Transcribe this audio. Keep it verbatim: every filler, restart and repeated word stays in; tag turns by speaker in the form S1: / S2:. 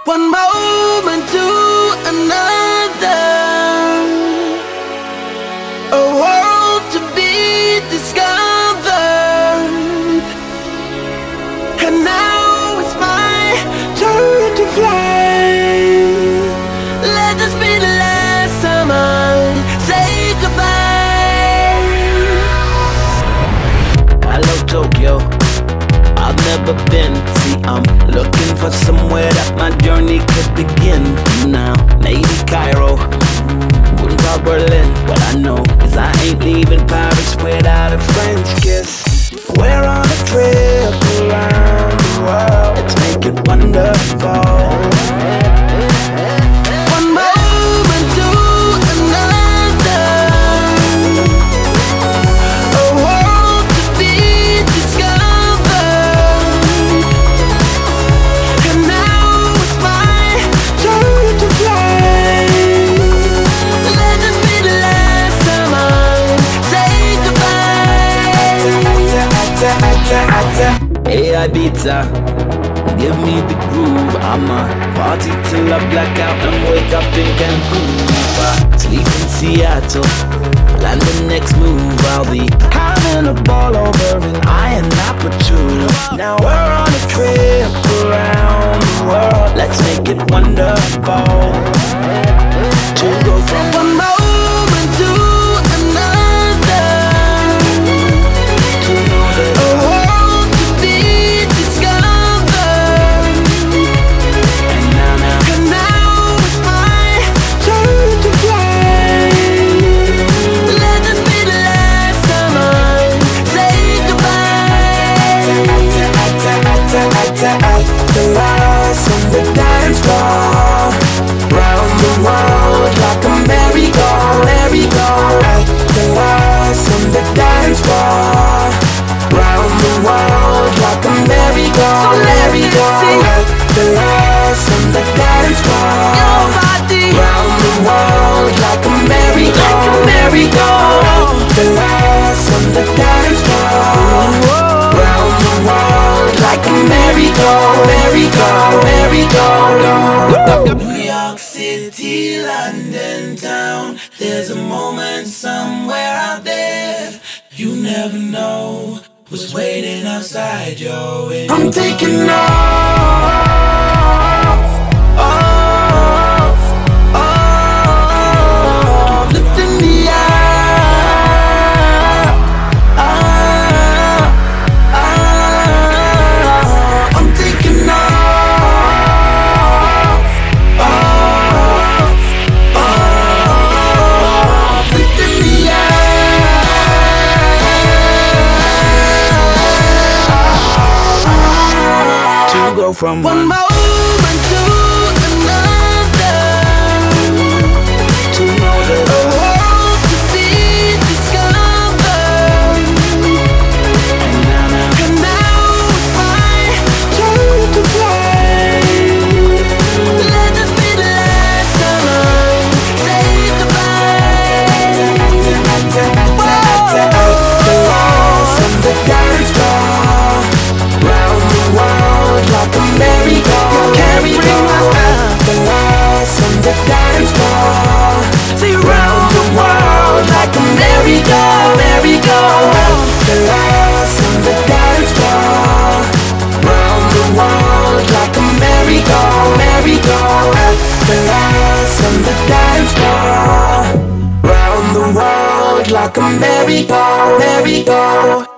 S1: One moment to another, a world to be discovered. And now it's my turn to fly. Let this be the last time I say goodbye. Hello Tokyo, I've never been. See, I'm looking for somewhere that my journey could begin. Now, maybe Cairo, wouldn't call Berlin. What I know is I ain't leaving Paris without a French kiss. We're on a trip around the world. Let's make it wonderful. Hey Ibiza, give me the groove. I'ma party till I black out and wake up in Cancun. If I sleep in Seattle, plan the next move. I'll be having a ball over in Ayanapochu. Now we're on a trip around the world. Let's make it wonderful. To go from one moment to another, to know that a world to be discovered. And now, now, and now it's my turn to fly. Let this be the last time I say goodbye. The last on the dance floor, round the world like a merry-go, merry-go. The last on the dance floor, round the world like a merry-go, merry-go. The last on the dance floor, round the world like a merry-go, merry-go. The last on the dance floor, round the world like a merry-go, merry-go, merry-go. New York City, London town. There's a moment somewhere out there you never know what's waiting outside your window. I'm taking off, off, off, lifting the air. From one moment to another, to know that a world to be discovered. And now, now, and now it's my turn to fly. Let this be the last time I say goodbye. The last on the dance floor, round the world like a merry-go, merry-go. The last on the dance floor, see round the world like a merry-go, merry-go. The last on the dance floor, round the world like a merry-go, merry-go. The last on the dance floor, round the world like a merry-go, merry-go.